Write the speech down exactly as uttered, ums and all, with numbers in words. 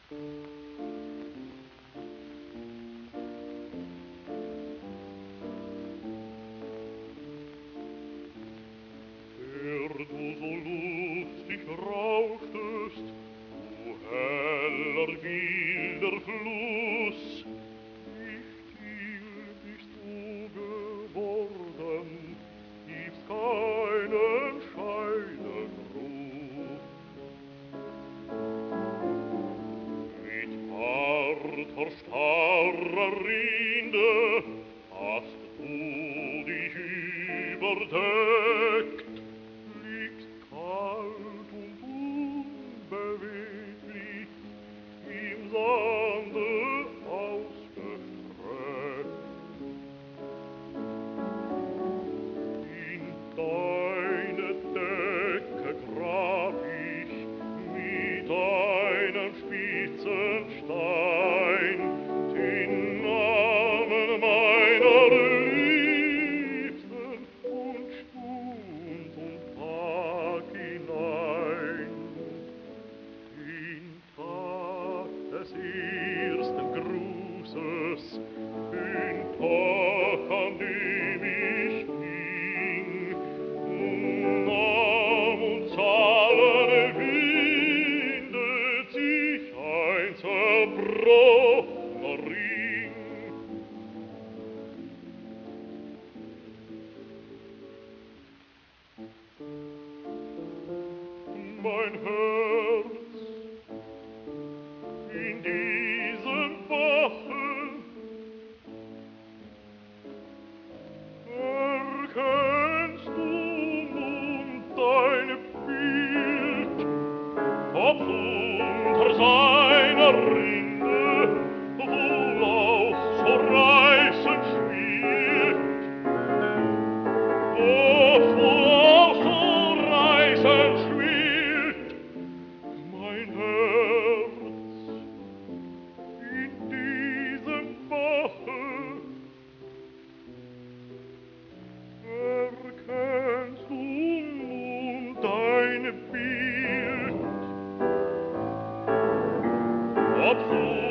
Der du so lustig rauchtest, du heller wilder Fluss, wie still bist du geworden, gibst keinen scheinen Ruf. Mit harter, starrer Rinde hast du dich überdeckt, liegst kalt und unbeweglich im Sande ausgestreckt. In deine Decke grab ich mit einem spitzen Stein den Namen meiner Liebsten und Stund und Tag hinein. Den Tag des ersten Grußes, den Tag, an dem ich ging, nahm uns allen windet sich ein zerbrochener Ring. Mein Herz in diesem Bache erkennst du nun dein Bild, ob unter seiner Rinde wohl auch so reißend schwillt, ob wohl auch so reißend schwillt, mein Herz in diesem Bache. Erkennst du nun dein Bild, ob so